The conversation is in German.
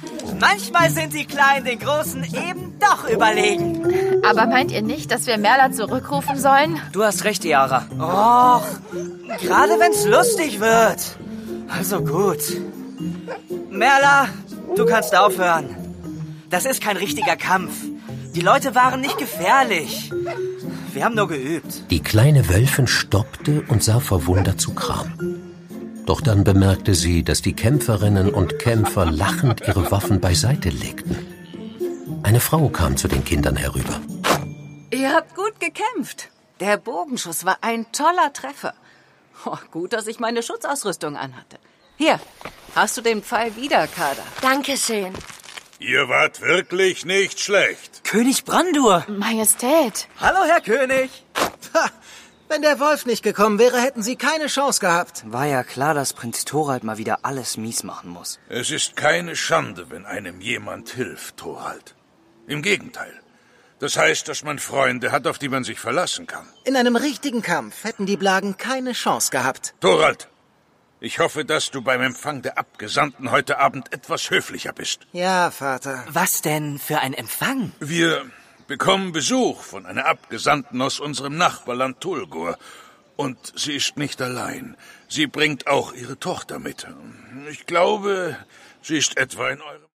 Manchmal sind die Kleinen den Großen eben doch überlegen. Aber meint ihr nicht, dass wir Merla zurückrufen sollen? Du hast recht, Yara. Och, gerade wenn's lustig wird. Also gut. Merla, du kannst aufhören. Das ist kein richtiger Kampf. Die Leute waren nicht gefährlich. Wir haben nur geübt. Die kleine Wölfin stoppte und sah verwundert zu Kram. Doch dann bemerkte sie, dass die Kämpferinnen und Kämpfer lachend ihre Waffen beiseite legten. Eine Frau kam zu den Kindern herüber. Ihr habt gut gekämpft. Der Bogenschuss war ein toller Treffer. Oh, gut, dass ich meine Schutzausrüstung anhatte. Hier, hast du den Pfeil wieder, Kader? Dankeschön. Ihr wart wirklich nicht schlecht. König Brandur. Majestät. Hallo, Herr König. Ha, wenn der Wolf nicht gekommen wäre, hätten Sie keine Chance gehabt. War ja klar, dass Prinz Thorald mal wieder alles mies machen muss. Es ist keine Schande, wenn einem jemand hilft, Thorald. Im Gegenteil. Das heißt, dass man Freunde hat, auf die man sich verlassen kann. In einem richtigen Kampf hätten die Blagen keine Chance gehabt. Thorald, ich hoffe, dass du beim Empfang der Abgesandten heute Abend etwas höflicher bist. Ja, Vater. Was denn für ein Empfang? Wir bekommen Besuch von einer Abgesandten aus unserem Nachbarland Tulgur. Und sie ist nicht allein. Sie bringt auch ihre Tochter mit. Ich glaube, sie ist etwa in eurem...